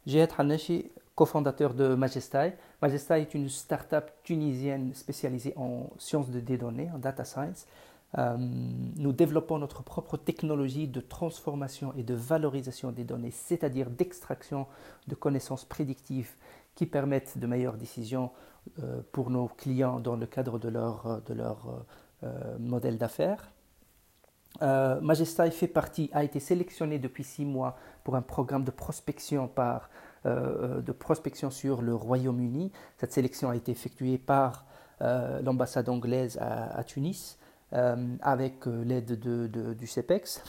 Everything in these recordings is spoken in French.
Jihad Hanachi, cofondateur de Majestai. Majestai est une start-up tunisienne spécialisée en sciences des données, en data science. Nous développons notre propre technologie de transformation et de valorisation des données, c'est-à-dire d'extraction de connaissances prédictives qui permettent de meilleures décisions pour nos clients dans le cadre de leur modèle d'affaires. Majestai a été sélectionné depuis 6 mois pour un programme de prospection sur le Royaume-Uni. Cette sélection a été effectuée par l'ambassade anglaise à Tunis avec l'aide du CEPEX.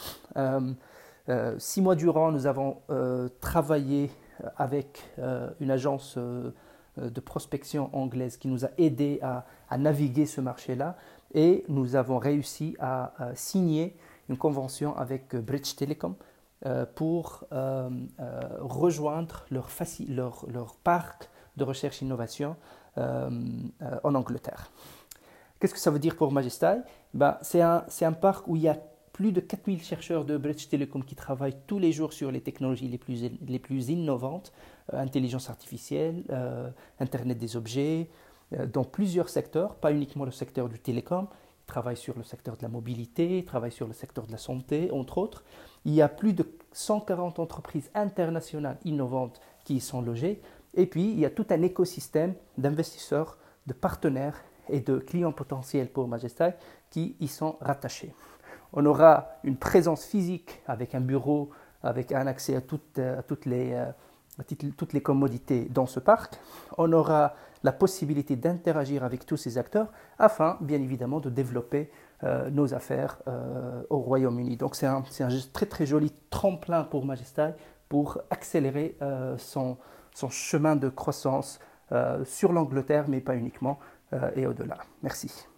6 mois durant, nous avons travaillé avec une agence de prospection anglaise qui nous a aidé à naviguer ce marché-là, et nous avons réussi à signer une convention avec British Telecom pour rejoindre leur parc de recherche et innovation en Angleterre. Qu'est-ce que ça veut dire pour Majestai? C'est un parc où il y a plus de 4000 chercheurs de British Telecom qui travaillent tous les jours sur les technologies les plus innovantes, intelligence artificielle, Internet des objets, dans plusieurs secteurs, pas uniquement le secteur du télécom. Ils travaillent sur le secteur de la mobilité, ils travaillent sur le secteur de la santé, entre autres. Il y a plus de 140 entreprises internationales innovantes qui y sont logées. Et puis, il y a tout un écosystème d'investisseurs, de partenaires et de clients potentiels pour Majestai qui y sont rattachés. On aura une présence physique avec un bureau, avec un accès à toutes les commodités dans ce parc. On aura la possibilité d'interagir avec tous ces acteurs afin, bien évidemment, de développer nos affaires au Royaume-Uni. Donc c'est un très très joli tremplin pour Majestai pour accélérer son chemin de croissance sur l'Angleterre, mais pas uniquement, et au-delà. Merci.